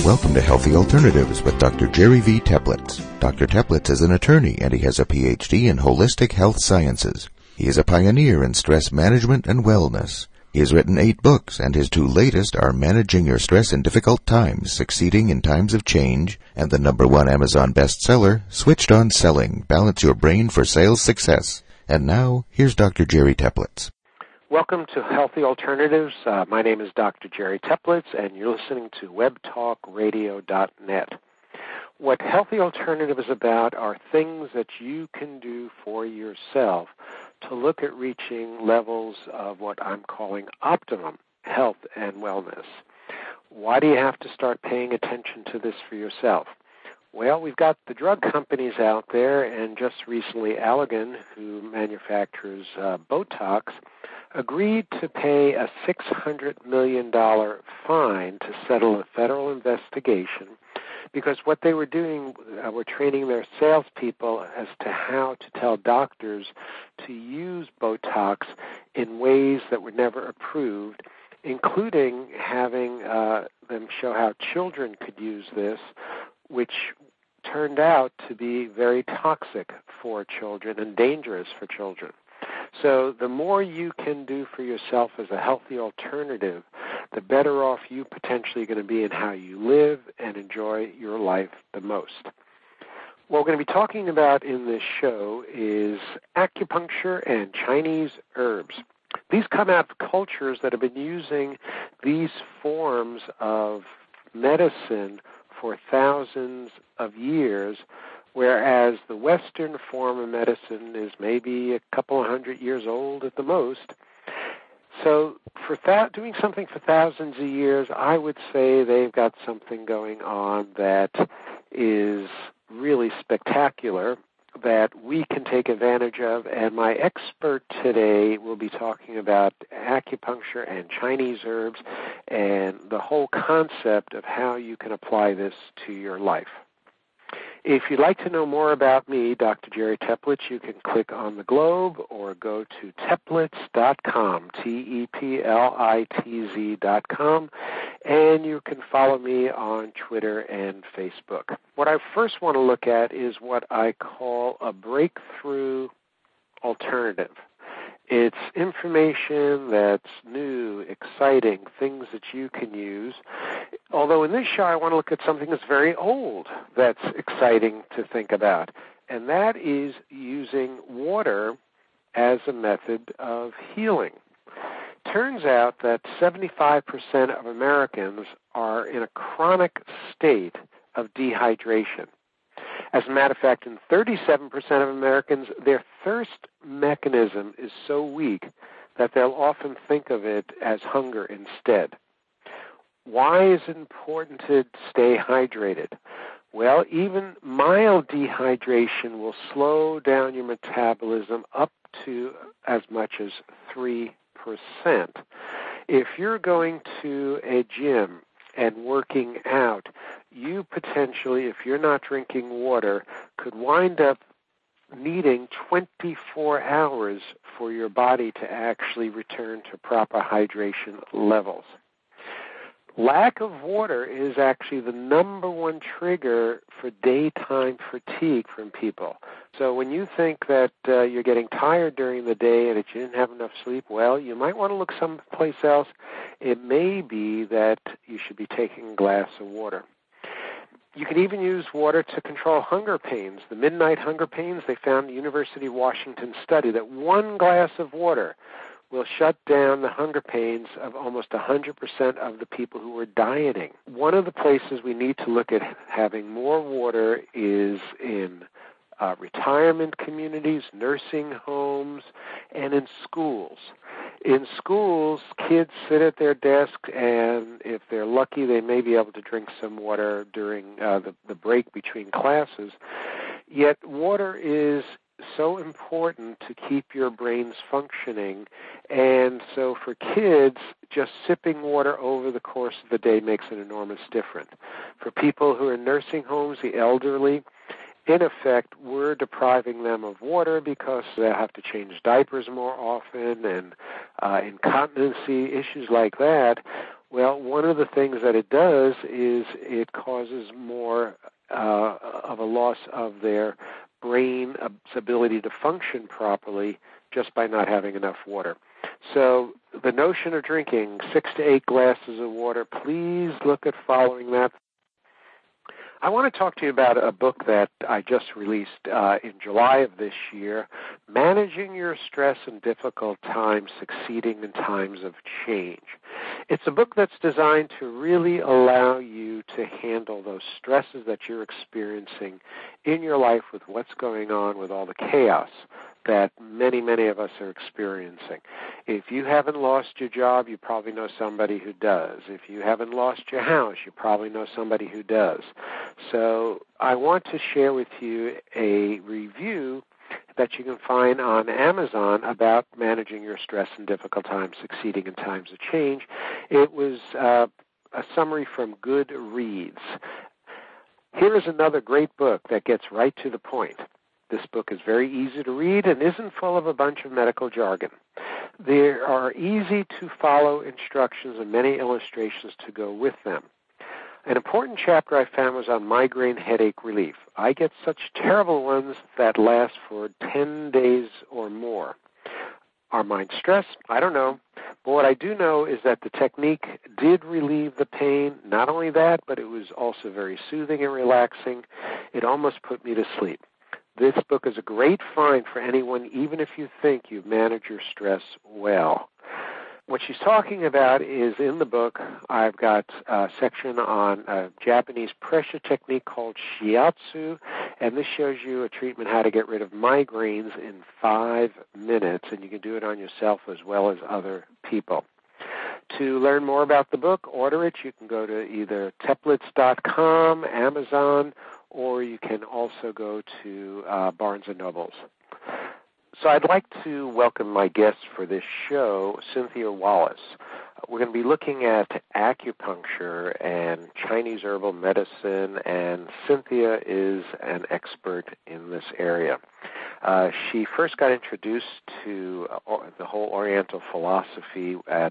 Welcome to Healthy Alternatives with Dr. Jerry V. Teplitz. Dr. Teplitz is an attorney and he has a PhD in holistic health sciences. He is a pioneer in stress management and wellness. He has written 8 books, and his 2 latest are Managing Your Stress in Difficult Times, Succeeding in Times of Change, and the #1 Amazon bestseller, Switched on Selling, Balance Your Brain for Sales Success. And now, here's Dr. Jerry Teplitz. Welcome to Healthy Alternatives. My name is Dr. Jerry Teplitz, and you're listening to webtalkradio.net. What Healthy Alternative is about are things that you can do for yourself to look at reaching levels of what I'm calling optimum health and wellness. Why do you have to start paying attention to this for yourself? Well, we've got the drug companies out there, and just recently Allergan, who manufactures Botox, agreed to pay a $600 million fine to settle a federal investigation because what they were doing were training their salespeople as to how to tell doctors to use Botox in ways that were never approved, including having them show how children could use this, which turned out to be very toxic for children and dangerous for children. So the more you can do for yourself as a healthy alternative, the better off you potentially going to be in how you live and enjoy your life the most. What we're going to be talking about in this show is acupuncture and Chinese herbs. These come out of cultures that have been using these forms of medicine for thousands of years, whereas the Western form of medicine is maybe a couple of hundred years old at the most. So for doing something for thousands of years, I would say they've got something going on that is really spectacular that we can take advantage of. And my expert today will be talking about acupuncture and Chinese herbs and the whole concept of how you can apply this to your life. If you'd like to know more about me, Dr. Jerry Teplitz, you can click on the globe or go to teplitz.com, Teplitz.com, and you can follow me on Twitter and Facebook. What I first want to look at is what I call a breakthrough alternative. It's information that's new, exciting, things that you can use. Although in this show I want to look at something that's very old that's exciting to think about, and that is using water as a method of healing. Turns out that 75% of Americans are in a chronic state of dehydration. As a matter of fact, in 37% of Americans, their thirst mechanism is so weak that they'll often think of it as hunger instead. Why is it important to stay hydrated? Well, even mild dehydration will slow down your metabolism up to as much as 3%. If you're going to a gym and working out, you potentially, if you're not drinking water, could wind up needing 24 hours for your body to actually return to proper hydration levels. Lack of water is actually the #1 trigger for daytime fatigue from people. So when you think that you're getting tired during the day and that you didn't have enough sleep, well, you might want to look someplace else. It may be that you should be taking a glass of water. You can even use water to control hunger pains. The midnight hunger pains, they found in the University of Washington study that 1 glass of water will shut down the hunger pains of almost 100% of the people who are dieting. One of the places we need to look at having more water is in retirement communities, nursing homes, and in schools. In schools, kids sit at their desk, and if they're lucky, they may be able to drink some water during the break between classes. Yet water is so important to keep your brains functioning, and so for kids, just sipping water over the course of the day makes an enormous difference. For people who are in nursing homes, the elderly, in effect, we're depriving them of water because they have to change diapers more often and incontinency, issues like that. Well, one of the things that it does is it causes more of a loss of their brain's ability to function properly just by not having enough water. So the notion of drinking 6 to 8 glasses of water, please look at following that. I want to talk to you about a book that I just released in July of this year, Managing Your Stress in Difficult Times, Succeeding in Times of Change. It's a book that's designed to really allow you to handle those stresses that you're experiencing in your life with what's going on with all the chaos that many, many of us are experiencing. If you haven't lost your job, you probably know somebody who does. If you haven't lost your house, you probably know somebody who does. So I want to share with you a review that you can find on Amazon about managing your stress in difficult times, succeeding in times of change. It was a summary from Goodreads. Here is another great book that gets right to the point. This book is very easy to read and isn't full of a bunch of medical jargon. There are easy-to-follow instructions and many illustrations to go with them. An important chapter I found was on migraine headache relief. I get such terrible ones that last for 10 days or more. Are mine stress? I don't know. But what I do know is that the technique did relieve the pain. Not only that, but it was also very soothing and relaxing. It almost put me to sleep. This book is a great find for anyone, even if you think you've managed your stress well. What she's talking about is in the book, I've got a section on a Japanese pressure technique called shiatsu, and this shows you a treatment how to get rid of migraines in 5 minutes, and you can do it on yourself as well as other people. To learn more about the book, order it. You can go to either Teplitz.com, Amazon, or you can also go to Barnes & Noble's. So I'd like to welcome my guest for this show, Cynthia Wallace. We're going to be looking at acupuncture and Chinese herbal medicine, and Cynthia is an expert in this area. She first got introduced to the whole Oriental philosophy at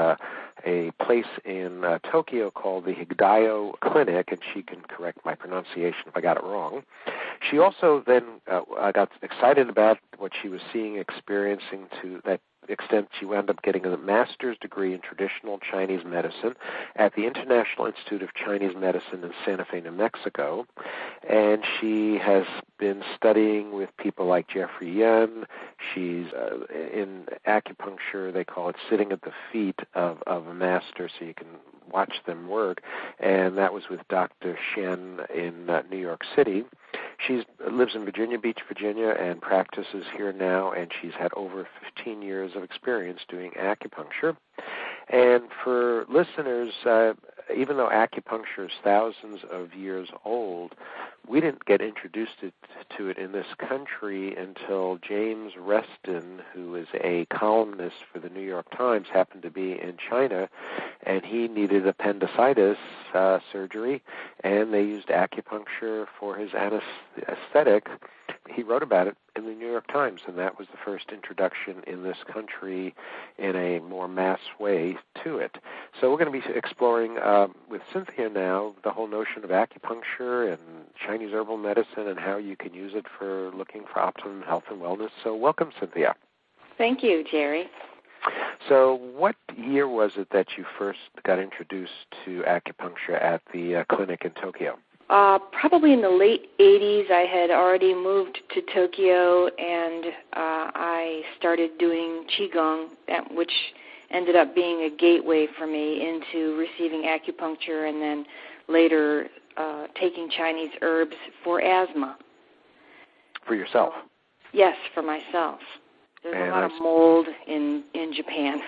a place in Tokyo called the Higdayo Clinic, and she can correct my pronunciation if I got it wrong. She also then got excited about what she was seeing, experiencing to that extent. She wound up getting a master's degree in traditional Chinese medicine at the International Institute of Chinese Medicine in Santa Fe, New Mexico, and she has been studying with people like Jeffrey Yen. She's in acupuncture, they call it sitting at the feet of a master so you can watch them work, and that was with Dr. Shen in New York City. She lives in Virginia Beach, Virginia, and practices here now, and she's had over 15 years of experience doing acupuncture. And for listeners, even though acupuncture is thousands of years old, we didn't get introduced to it in this country until James Reston, who is a columnist for the New York Times, happened to be in China, and he needed appendicitis surgery, and they used acupuncture for his anesthetic. He wrote about it in the New York Times, and that was the first introduction in this country in a more mass way to it. So we're going to be exploring with Cynthia now the whole notion of acupuncture and Chinese herbal medicine and how you can use it for looking for optimum health and wellness. So welcome, Cynthia. Thank you, Jerry. So what year was it that you first got introduced to acupuncture at the clinic in Tokyo? Probably in the late 80s. I had already moved to Tokyo, and I started doing Qigong, which ended up being a gateway for me into receiving acupuncture and then later taking Chinese herbs for asthma. For yourself? Yes, for myself. There's a lot of mold in Japan.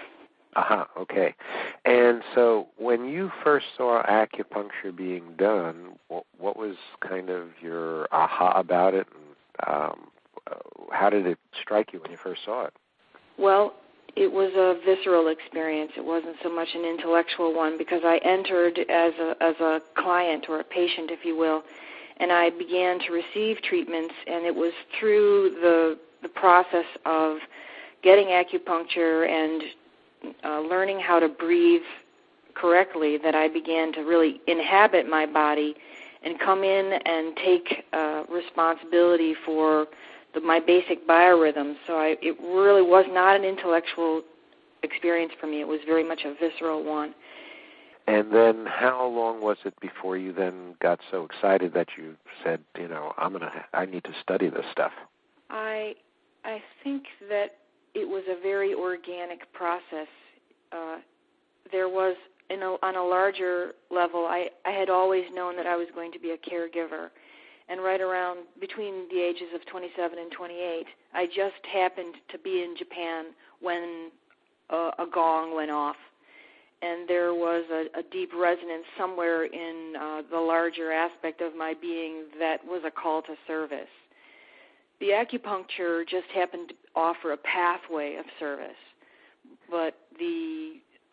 Okay. And so when you first saw acupuncture being done, what was kind of your aha about it? And, how did it strike you when you first saw it? Well, it was a visceral experience. It wasn't so much an intellectual one because I entered as a client or a patient, if you will, and I began to receive treatments, and it was through the process of getting acupuncture and learning how to breathe correctly that I began to really inhabit my body and come in and take responsibility for my basic biorhythms. So it really was not an intellectual experience for me. It was very much a visceral one. And then how long was it before you then got so excited that you said, I need to study this stuff? I think that it was a very organic process. There was, on a larger level, I had always known that I was going to be a caregiver. And right around between the ages of 27 and 28, I just happened to be in Japan when a gong went off. And there was a deep resonance somewhere in the larger aspect of my being that was a call to service. The acupuncture just happened to offer a pathway of service, but the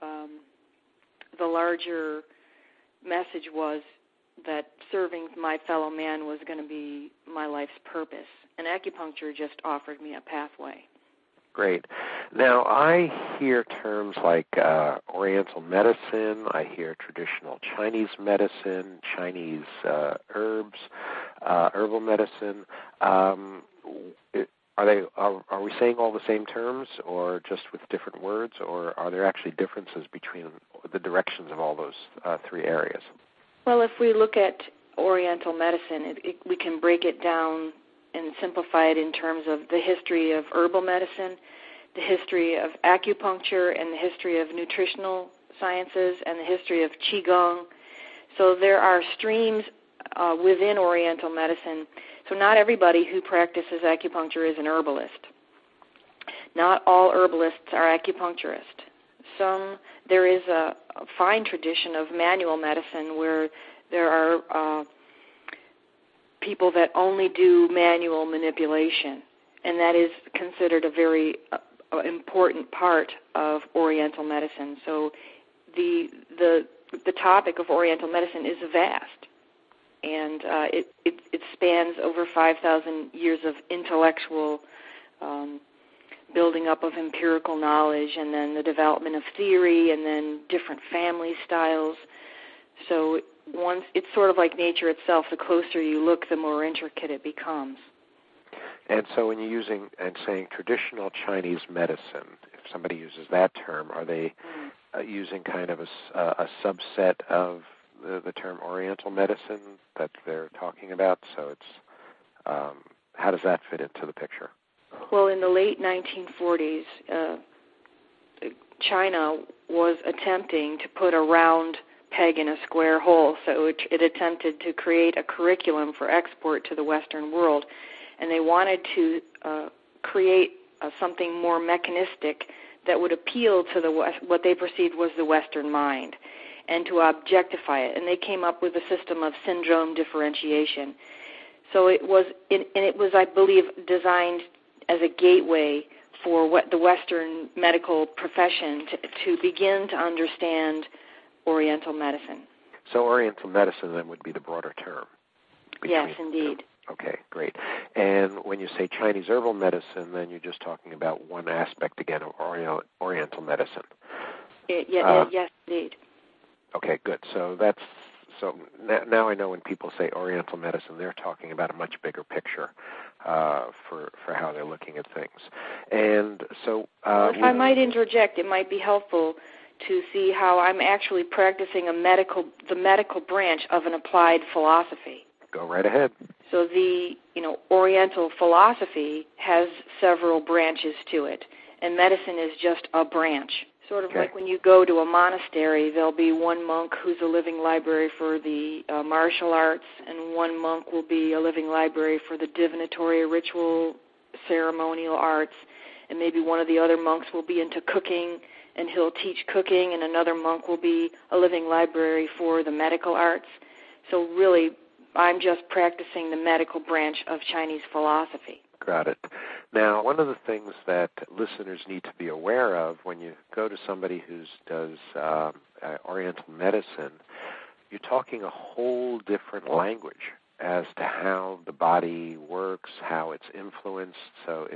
larger message was that serving my fellow man was going to be my life's purpose, and acupuncture just offered me a pathway. Great. Now, I hear terms like Oriental medicine, I hear traditional Chinese medicine, Chinese herbs, herbal medicine. Are we saying all the same terms, or just with different words, or are there actually differences between the directions of all those three areas? Well, if we look at Oriental medicine, we can break it down and simplify it in terms of the history of herbal medicine, the history of acupuncture, and the history of nutritional sciences, and the history of Qigong. So there are streams within Oriental medicine. So not everybody who practices acupuncture is an herbalist. Not all herbalists are acupuncturists. There is a fine tradition of manual medicine where there are people that only do manual manipulation, and that is considered a very important part of Oriental medicine. So the topic of Oriental medicine is vast, and it spans over 5,000 years of intellectual building up of empirical knowledge, and then the development of theory, and then different family styles. So it's sort of like nature itself. The closer you look, the more intricate it becomes. And so when you're using and saying traditional Chinese medicine, if somebody uses that term, are they using kind of a subset of the term Oriental medicine that they're talking about? So it's how does that fit into the picture? Well, in the late 1940s, China was attempting to put a round peg in a square hole, so it attempted to create a curriculum for export to the Western world, and they wanted to create something more mechanistic that would appeal to what they perceived was the Western mind, and to objectify it, and they came up with a system of syndrome differentiation. So it was, I believe, designed as a gateway for what the Western medical profession to begin to understand Oriental medicine. So Oriental medicine then would be the broader term? Yes, indeed. Okay, great. And when you say Chinese herbal medicine, then you're just talking about one aspect again of Oriental medicine. Yes, indeed. Okay, good. So now I know when people say Oriental medicine, they're talking about a much bigger picture for how they're looking at things. And so, if I might interject, it might be helpful to see how I'm actually practicing the medical branch of an applied philosophy. Go right ahead. So the Oriental philosophy has several branches to it, and medicine is just a branch. Sort of like when you go to a monastery, there'll be one monk who's a living library for the martial arts, and one monk will be a living library for the divinatory, ritual, ceremonial arts, and maybe one of the other monks will be into cooking, and he'll teach cooking, and another monk will be a living library for the medical arts. So really, I'm just practicing the medical branch of Chinese philosophy. Got it. Now, one of the things that listeners need to be aware of when you go to somebody who does Oriental medicine, you're talking a whole different language as to how the body works, how it's influenced. So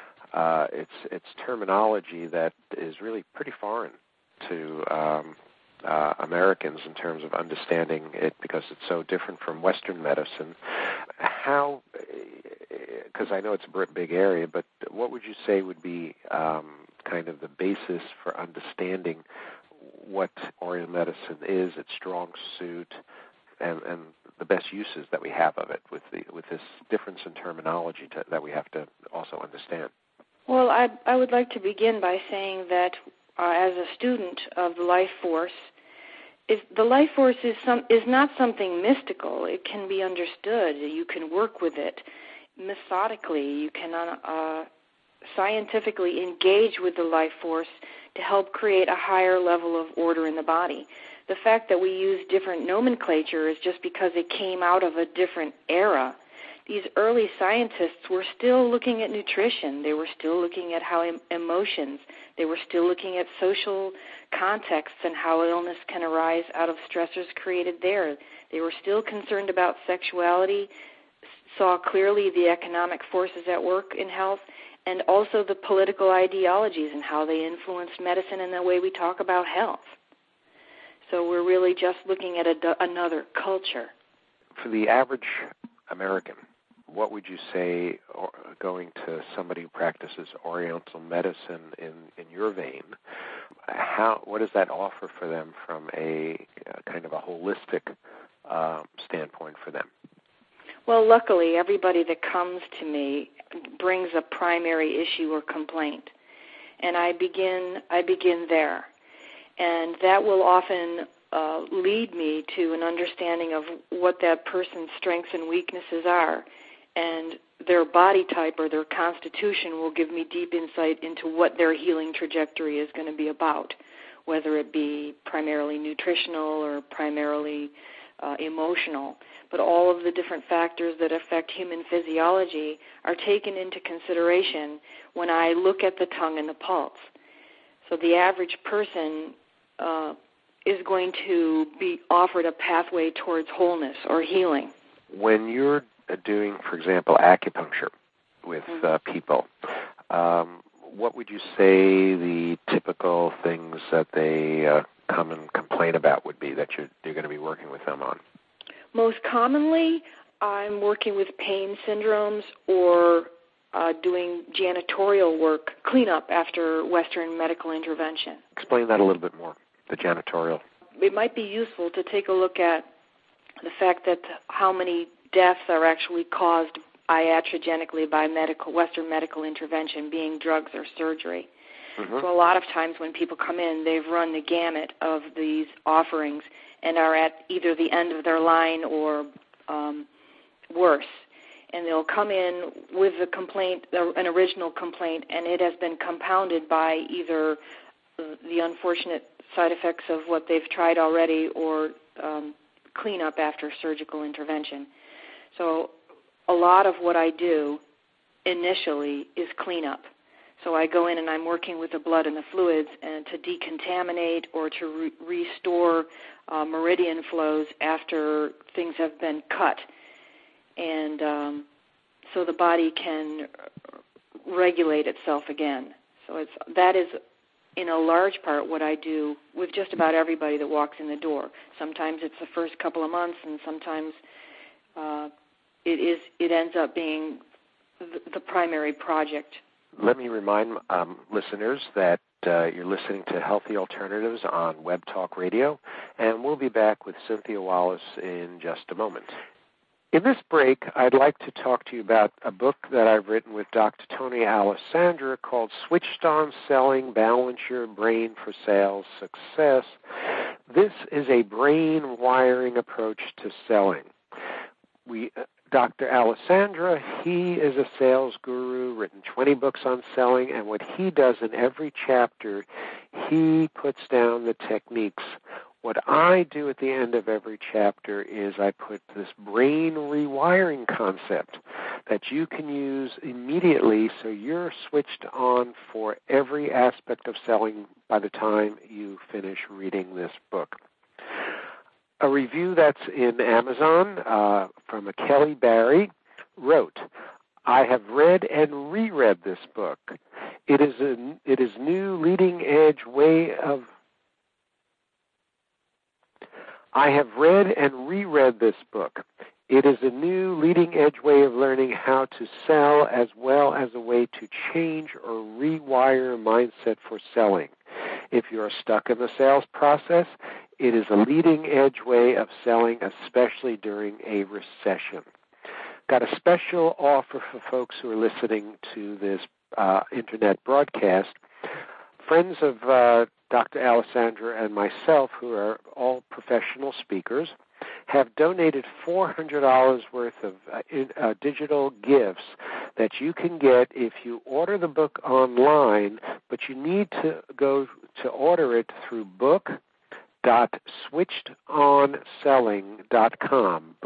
it's terminology that is really pretty foreign to Americans in terms of understanding it because it's so different from Western medicine. How, because I know it's a big area, but what would you say would be kind of the basis for understanding what Oriental medicine is, its strong suit, and the best uses that we have of it with this difference in terminology that we have to also understand? Well, I would like to begin by saying that as a student of the life force, the life force is not something mystical. It can be understood. You can work with it methodically. You can scientifically engage with the life force to help create a higher level of order in the body. The fact that we use different nomenclature is just because it came out of a different era. These early scientists were still looking at nutrition. They were still looking at how emotions. They were still looking at social contexts and how illness can arise out of stressors created there. They were still concerned about sexuality, saw clearly the economic forces at work in health, and also the political ideologies and how they influenced medicine and the way we talk about health. So we're really just looking at another culture. For the average American, what would you say, going to somebody who practices Oriental medicine in your vein, what does that offer for them from a kind of a holistic standpoint for them? Well, luckily, everybody that comes to me brings a primary issue or complaint, and I begin there. And that will often lead me to an understanding of what that person's strengths and weaknesses are. And their body type or their constitution will give me deep insight into what their healing trajectory is going to be about, whether it be primarily nutritional or primarily emotional. But all of the different factors that affect human physiology are taken into consideration when I look at the tongue and the pulse. So the average person is going to be offered a pathway towards wholeness or healing. When you're doing, for example, acupuncture with people, what would you say the typical things that they come and complain about would be that you're going to be working with them on? Most commonly, I'm working with pain syndromes or doing janitorial work, cleanup after Western medical intervention. Explain that a little bit more, the janitorial. It might be useful to take a look at the fact that how many deaths are actually caused iatrogenically by Western medical intervention, being drugs or surgery. Mm-hmm. So a lot of times when people come in, they've run the gamut of these offerings and are at either the end of their line or worse. And they'll come in with a complaint, an original complaint, and it has been compounded by either the unfortunate side effects of what they've tried already or cleanup after surgical intervention. So a lot of what I do initially is cleanup. So I go in and I'm working with the blood and the fluids and to decontaminate or to restore meridian flows after things have been cut. And so the body can regulate itself again. So that is, in a large part, what I do with just about everybody that walks in the door. Sometimes it's the first couple of months, and sometimes it ends up being the primary project. Let me remind listeners that you're listening to Healthy Alternatives on Web Talk Radio, and we'll be back with Cynthia Wallace in just a moment. In this break, I'd like to talk to you about a book that I've written with Dr. Tony Alessandra called Switched On Selling, Balance Your Brain for Sales Success. This is a brain wiring approach to selling. Dr. Alessandra, he is a sales guru, written 20 books on selling, and what he does in every chapter, he puts down the techniques. What I do at the end of every chapter is I put this brain rewiring concept that you can use immediately so you're switched on for every aspect of selling by the time you finish reading this book. A review that's in Amazon from a Kelly Barry wrote, I have read and reread this book. It is new leading edge way of I have read and reread this book. It is a new leading-edge way of learning how to sell, as well as a way to change or rewire mindset for selling. If you're stuck in the sales process, it is a leading-edge way of selling, especially during a recession. Got a special offer for folks who are listening to this internet broadcast. Friends of Dr. Alessandra and myself, who are all professional speakers, have donated $400 worth of digital gifts that you can get if you order the book online, but you need to go to order it through book.switchedonselling.com,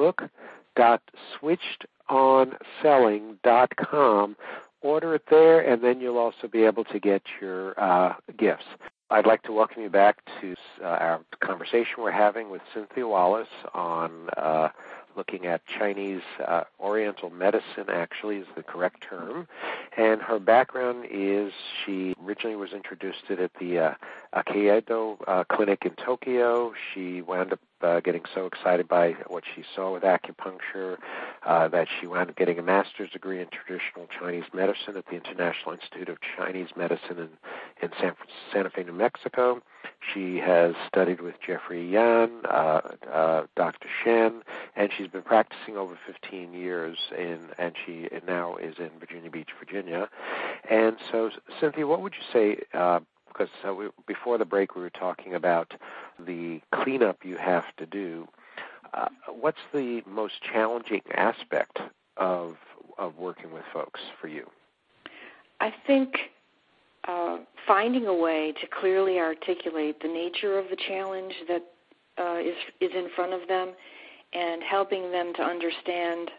book.switchedonselling.com. Order it there, and then you'll also be able to get your gifts. I'd like to welcome you back to our conversation we're having with Cynthia Wallace on looking at Chinese Oriental medicine, actually is the correct term. And her background is she originally was introduced to it at the Akeido Clinic in Tokyo. She wound up getting so excited by what she saw with acupuncture that she wound up getting a master's degree in traditional Chinese medicine at the International Institute of Chinese Medicine in Santa Fe, New Mexico. She has studied with Jeffrey Yan, Dr. Shen, and she's been practicing over 15 years, and she now is in Virginia Beach, Virginia. And so, Cynthia, what would you say, because before the break we were talking about the cleanup you have to do, what's the most challenging aspect of working with folks for you? I think finding a way to clearly articulate the nature of the challenge that is in front of them, and helping them to understand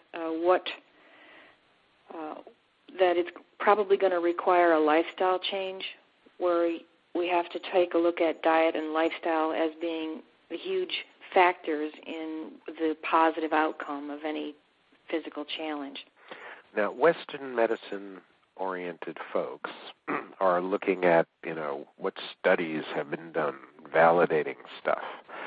that it's probably going to require a lifestyle change, where we have to take a look at diet and lifestyle as being the huge factors in the positive outcome of any physical challenge. Now, Western medicine-oriented folks are looking at, what studies have been done, validating stuff.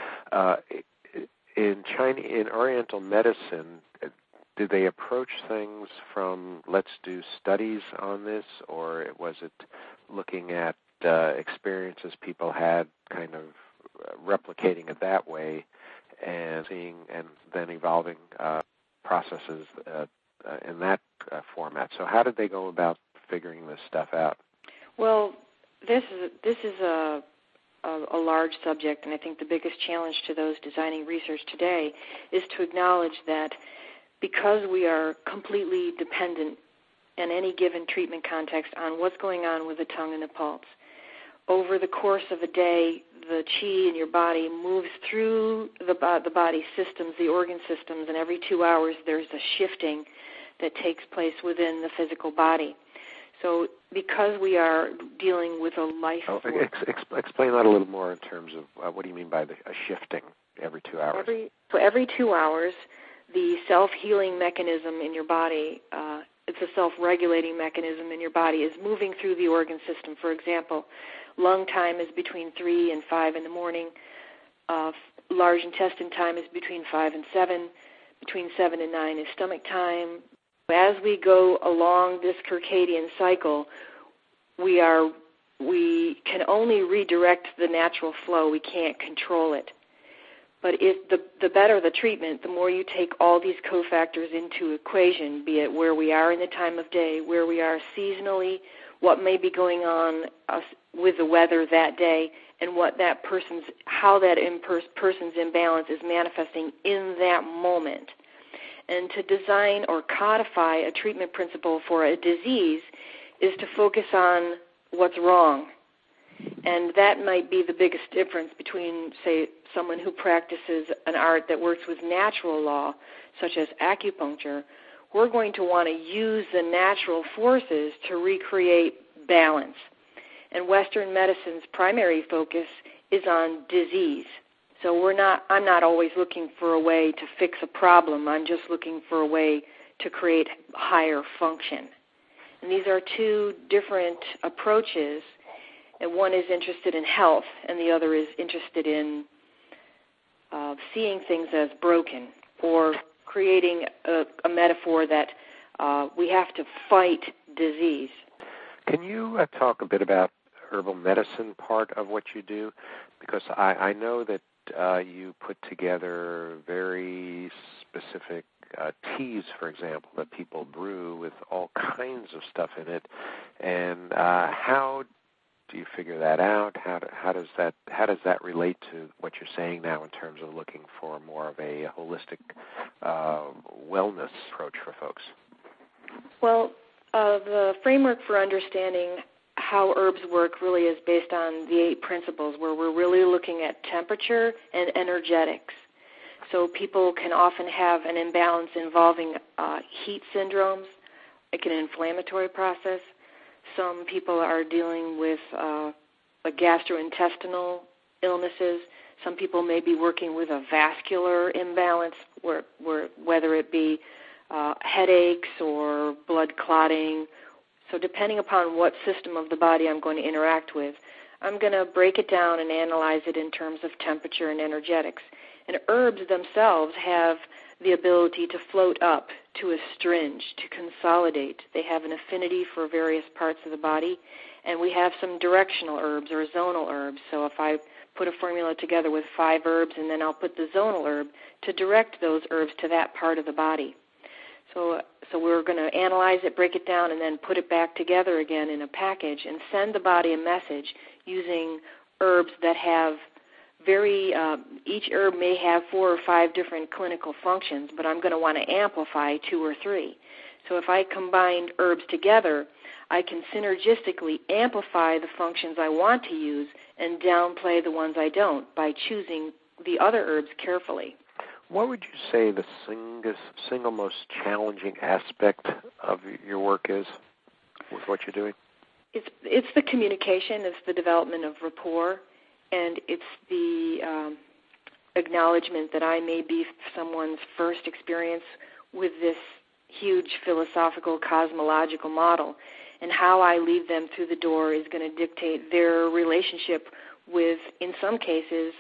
In Oriental medicine, did they approach things from let's do studies on this, or was it looking at experiences people had, kind of replicating it that way, and seeing and then evolving processes in that format? So how did they go about figuring this stuff out? Well, this is a large subject, and I think the biggest challenge to those designing research today is to acknowledge that because we are completely dependent in any given treatment context on what's going on with the tongue and the pulse, over the course of a day, the qi in your body moves through the body systems, the organ systems, and every 2 hours there's a shifting that takes place within the physical body. So because we are dealing with a life force... Explain that a little more in terms of what do you mean by a shifting every 2 hours? Every 2 hours, the self-healing mechanism in your body, it's a self-regulating mechanism in your body, is moving through the organ system. For example, lung time is between 3 and 5 in the morning. Large intestine time is between 5 and 7. Between 7 and 9 is stomach time. As we go along this circadian cycle, we can only redirect the natural flow. We can't control it. But the better the treatment, the more you take all these cofactors into equation, be it where we are in the time of day, where we are seasonally, what may be going on with the weather that day, and how that person's imbalance is manifesting in that moment. And to design or codify a treatment principle for a disease is to focus on what's wrong. And that might be the biggest difference between, say, someone who practices an art that works with natural law, such as acupuncture. We're going to want to use the natural forces to recreate balance. And Western medicine's primary focus is on disease. So I'm not always looking for a way to fix a problem. I'm just looking for a way to create higher function. And these are two different approaches. And one is interested in health, and the other is interested in seeing things as broken or creating a metaphor that we have to fight disease. Can you talk a bit about herbal medicine part of what you do? Because I know that you put together very specific teas, for example, that people brew with all kinds of stuff in it. And how do you figure that out? How does that relate to what you're saying now in terms of looking for more of a holistic wellness approach for folks? Well, the framework for understanding how herbs work really is based on the 8 principles, where we're really looking at temperature and energetics. So people can often have an imbalance involving heat syndromes, like an inflammatory process. Some people are dealing with gastrointestinal illnesses. Some people may be working with a vascular imbalance, whether it be headaches or blood clotting. So depending upon what system of the body I'm going to interact with, I'm going to break it down and analyze it in terms of temperature and energetics. And herbs themselves have the ability to float up, to astringe, to consolidate. They have an affinity for various parts of the body. And we have some directional herbs or zonal herbs. So if I put a formula together with 5 herbs and then I'll put the zonal herb to direct those herbs to that part of the body. So we're going to analyze it, break it down, and then put it back together again in a package and send the body a message using herbs that have each herb may have 4 or 5 different clinical functions, but I'm going to want to amplify 2 or 3. So if I combine herbs together, I can synergistically amplify the functions I want to use and downplay the ones I don't by choosing the other herbs carefully. What would you say the single most challenging aspect of your work is with what you're doing? It's the communication, it's the development of rapport, and it's the acknowledgement that I may be someone's first experience with this huge philosophical, cosmological model, and how I lead them through the door is going to dictate their relationship with, in some cases,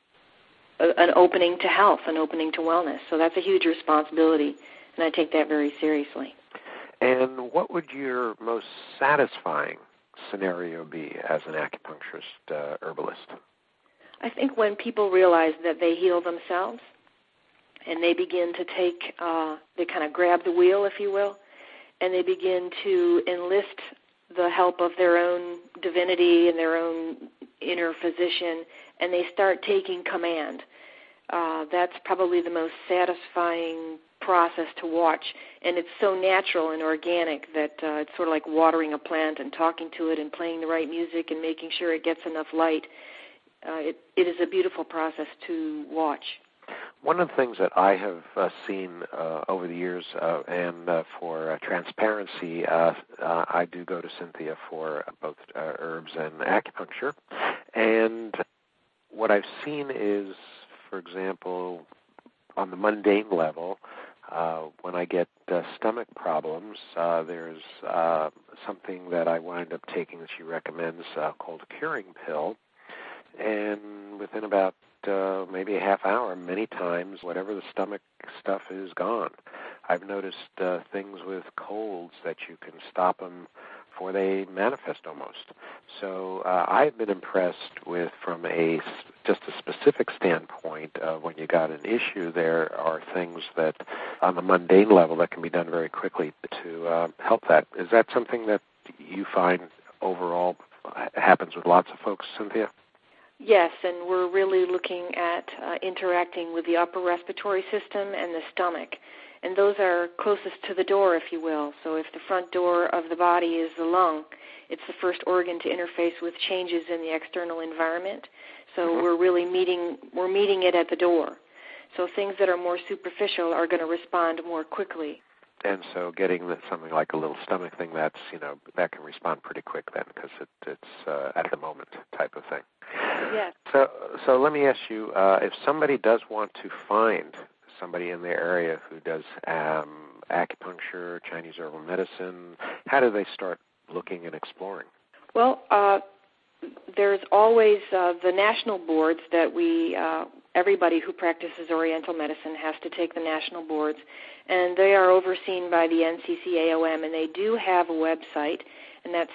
an opening to health, an opening to wellness. So that's a huge responsibility, and I take that very seriously. And what would your most satisfying scenario be as an acupuncturist herbalist? I think when people realize that they heal themselves and they begin to they kind of grab the wheel, if you will, and they begin to enlist the help of their own divinity and their own inner physician, and they start taking command. That's probably the most satisfying process to watch, and it's so natural and organic that it's sort of like watering a plant and talking to it and playing the right music and making sure it gets enough light. It is a beautiful process to watch. One of the things that I have seen over the years, and for transparency, I do go to Cynthia for both herbs and acupuncture. And what I've seen is, for example, on the mundane level, when I get stomach problems, there's something that I wind up taking that she recommends called a curing pill. And within about maybe a half hour, many times, whatever the stomach stuff is gone. I've noticed things with colds that you can stop them before they manifest almost. So I've been impressed with, from just a specific standpoint, when you got an issue, there are things that on the mundane level that can be done very quickly to help that. Is that something that you find overall happens with lots of folks, Cynthia? Yes, and we're really looking at interacting with the upper respiratory system and the stomach. And those are closest to the door, if you will. So if the front door of the body is the lung, it's the first organ to interface with changes in the external environment. So we're meeting it at the door. So things that are more superficial are going to respond more quickly. And so getting something like a little stomach thing, that can respond pretty quick then, because it's at the moment type of thing. Yes. So let me ask you, if somebody does want to find somebody in their area who does acupuncture, Chinese herbal medicine, how do they start looking and exploring? Well, there's always the national boards that we everybody who practices Oriental medicine has to take the national boards, and they are overseen by the NCCAOM, and they do have a website, and that's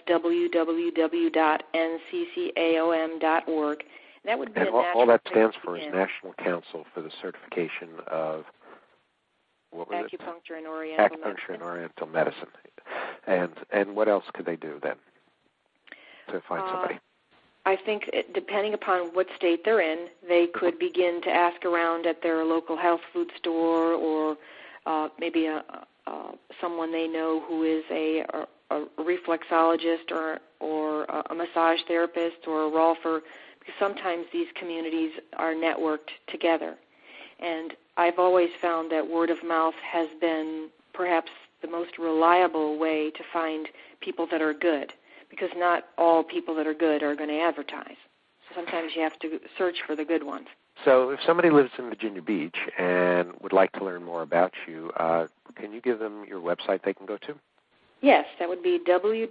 www.nccaom.org. That would be and all that stands for is National Council for the Certification of Acupuncture and Oriental Medicine. Acupuncture and Oriental Medicine. And what else could they do then to find somebody? I think depending upon what state they're in, they could begin to ask around at their local health food store, or maybe someone they know who is a reflexologist or a massage therapist or a rolfer, because sometimes these communities are networked together. And I've always found that word of mouth has been perhaps the most reliable way to find people that are good, because not all people that are good are going to advertise. So sometimes you have to search for the good ones. So if somebody lives in Virginia Beach and would like to learn more about you, can you give them your website they can go to? Yes, that would be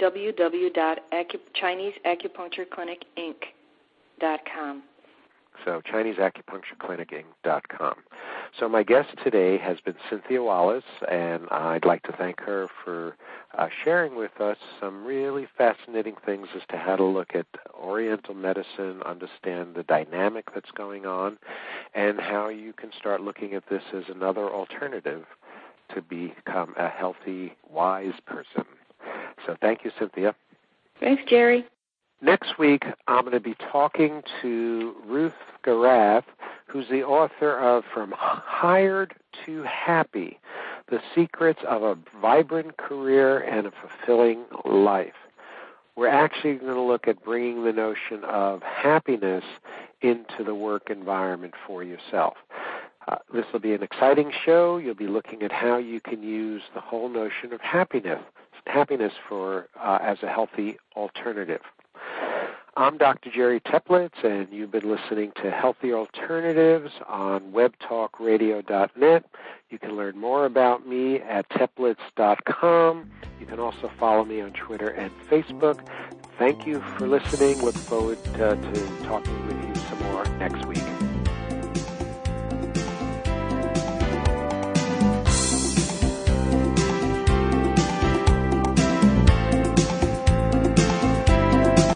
www.ChineseAcupunctureClinicInc.com. So ChineseAcupunctureClinicInc.com. So my guest today has been Cynthia Wallace, and I'd like to thank her for sharing with us some really fascinating things as to how to look at Oriental medicine, understand the dynamic that's going on, and how you can start looking at this as another alternative to become a healthy, wise person. So thank you, Cynthia. Thanks, Jerry. Next week, I'm going to be talking to Ruth Garrath, who's the author of From Hired to Happy, The Secrets of a Vibrant Career and a Fulfilling Life. We're actually going to look at bringing the notion of happiness into the work environment for yourself. This will be an exciting show. You'll be looking at how you can use the whole notion of happiness for as a healthy alternative. I'm Dr. Jerry Teplitz, and you've been listening to Healthy Alternatives on webtalkradio.net. You can learn more about me at teplitz.com. You can also follow me on Twitter and Facebook. Thank you for listening. Look forward to talking with you some more next week.